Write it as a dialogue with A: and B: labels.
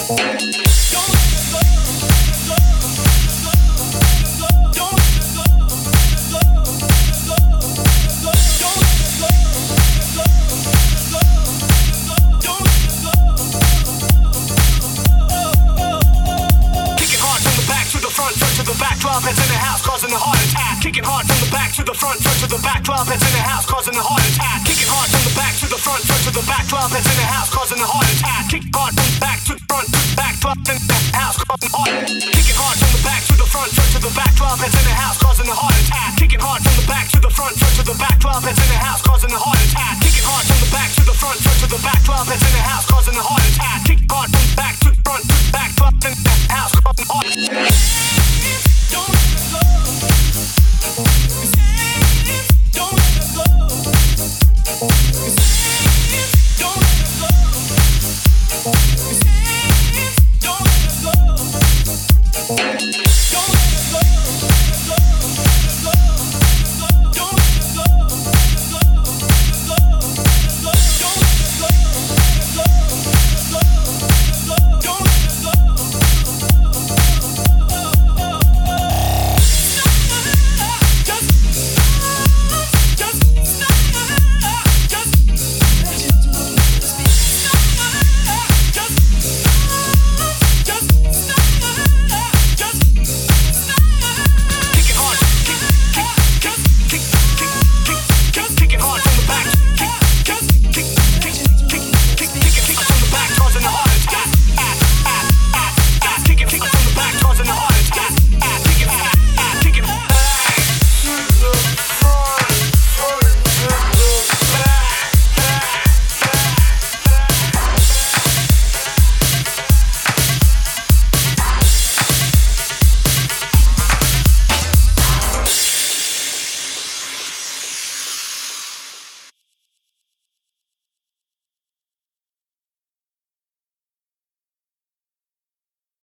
A: That's in the house causing a heart attack. Kicking hard from the back to the front, front to the back. Club that's in the house causing a heart attack. Kicking hard from the back to the front, front to the back. Club that's in the house causing a heart attack. Kicking hard from the back to the front, to the back. Club in the house causing a heart attack. Kicking hard from the back to the front, front to the back. Club that's in the house causing a heart attack. Kicking hard from the back to the front, front to the back. Club that's in the house causing a heart attack. Kicking hard from the back to the front, front to the back. Club that's in the house causing a heart attack. Kicking hard from the back to the front, to the back.